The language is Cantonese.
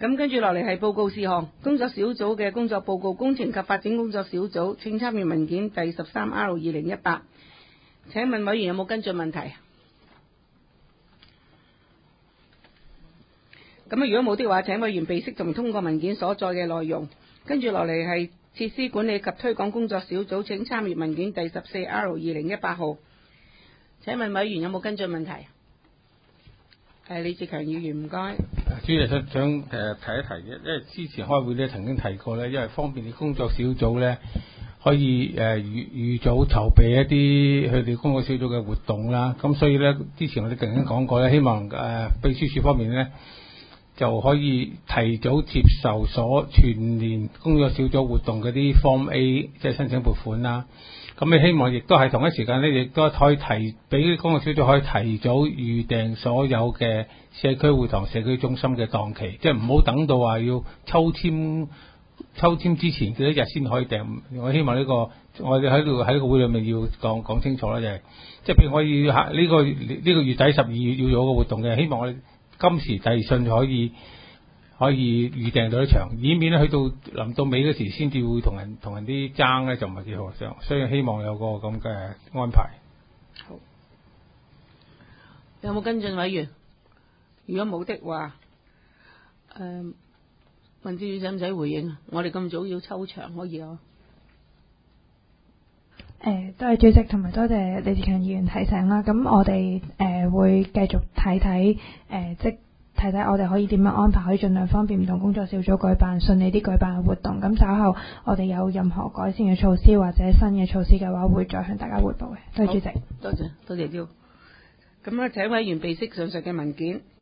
咁跟住落嚟係報告事項，工作小組嘅工作報告，工程及發展工作小組，請參閱文件第 13R2018。請問委員有冇跟進問題？咁如果冇的話，請委員備悉同通過文件所載嘅內容。跟住落嚟係設施管理及推廣工作小組，請參閱文件第 14R2018 號。請問委員有冇跟進問題？李志強議員，唔該。 主席想提一提嘅，因為之前開會咧曾經提過咧，因為方便啲工作小組咧可以預早籌備一啲佢哋工作小組嘅活動啦。咁所以咧，之前我哋曾經講過咧，希望秘書處方面咧就可以提早接受所全年工作小組活動嗰啲 Form A， 即係申請撥款啦。咁你希望亦都係同一時間咧，亦都可以俾工作小組可以提早預訂所有嘅社區會堂、社區中心嘅檔期，即係唔好等到話要抽籤之前幾多日先可以訂。我希望呢個我哋喺個會裏面要講清楚啦，即係譬如我要呢個月底12月要有個活動嘅，希望我哋今時遞信可以預訂到一場，以免去到臨到尾嗰時先至會同人啲爭咧，就唔係幾好。所以希望有個咁嘅安排。 好，有冇跟進委員？如果冇的話，文志宇使唔使回應？我哋咁早要抽場可以啊？ 多謝主席同埋多謝李志強議員提醒啦。咁我哋會繼續睇我哋可以點樣安排，可以盡量方便唔同工作小組舉辦順利啲舉辦嘅活動。咁稍後我哋有任何改善嘅措施或者新嘅措施嘅話，會再向大家匯報嘅。多謝主席。 多謝，多謝。咁請委員備悉上述嘅文件。